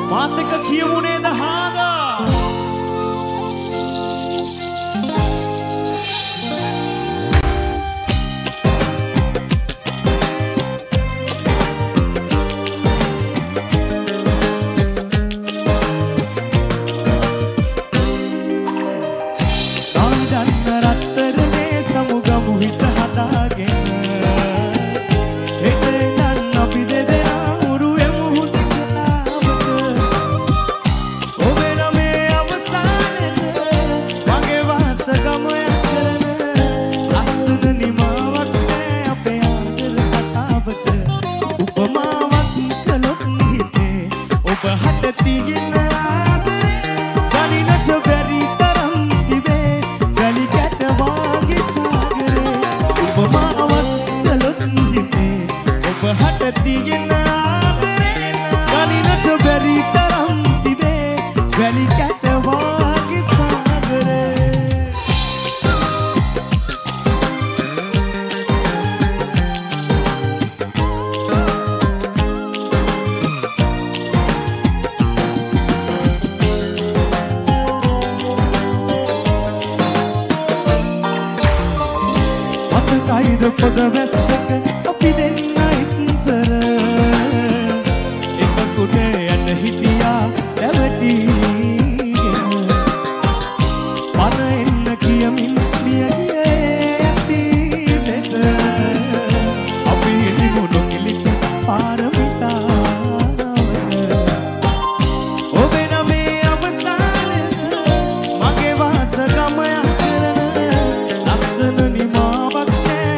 මාත් එක්ක කියමු නේද හාදා පොද වැස්සක අපි දෙන්න ඉස්සර එතකොට යන්න හිටියා රැවටිගෙන පන එන්න කියමින් මිය ගියේ ඇතිලෙට අපි හිටිමුණු කිලිපි පාරමිතාවට ඔබේ නමේ අවසානය මගේ වාසගම යකරන ලස්සන නිමාවක්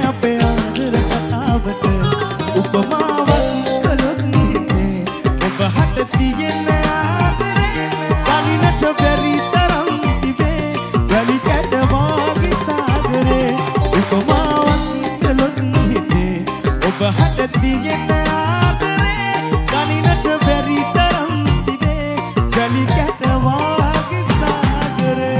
උපමාවක් කළොත් නිතේ ඔබ හට තියෙන ආදරේ ගනින්නට බැරි තරම් තිබේ වැලි කැට වාගේ සාගරේ උපමාවක් කළොත් නිතේ ඔබ හට තියෙන ආදරේ ගනින්නට බැරි තරම් තිබේ වැලි කැට වාගේ සාගරේ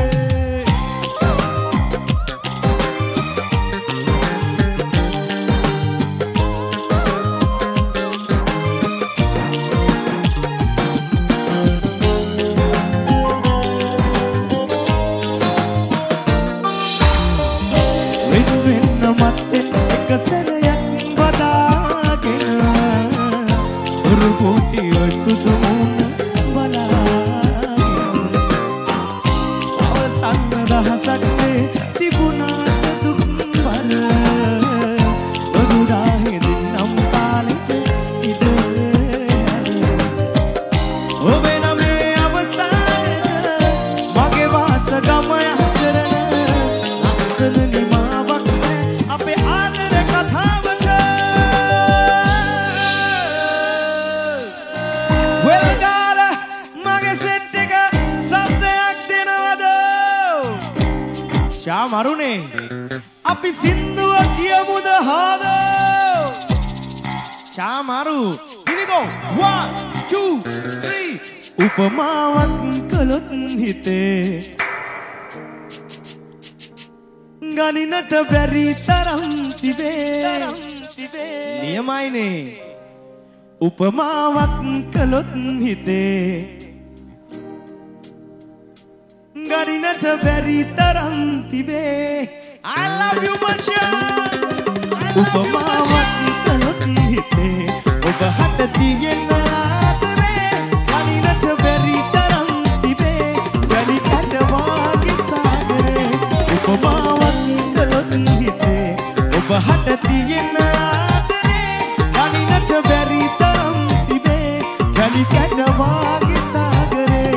මත්තෙන් එක සැරයක් වදාගෙන රුපෝටි ඔය සුදු මුණ බලාගෙන අවසන් දහසක් නේ තිබුණාට දුක් බර ඔදුරාහේ දෙන්නම් කාලෙට ඉඩ ඔබේ නමේ අවසානය මගේ වාසගම යකරන ලස්සන නිමාවක් මරුනේ අපි සින්දුව කියමුද හාදෝ චාමරු here we go 1 2 3 උපමාවක් කළොත් හිතේ ගනින්නට බැරි තරම් තිබේ නියමයිනේ උපමාවක් කළොත් හිතේ ගනින්නට බැරි තරම් තිබේ I love you Mashan උපමාවක් කළොත් හිතේ ඔබ හට තියෙන ආදරේ ගනින්නට බැරි තරම් තිබේ වැලි කැට වාගේ සාගරේ උපමාවක් කළොත් හිතේ ඔබ හට තියෙන ආදරේ ගනින්නට බැරි තරම් තිබේ වැලි කැට වාගේ සාගරේ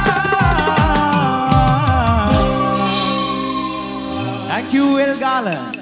Thank you, El Gala.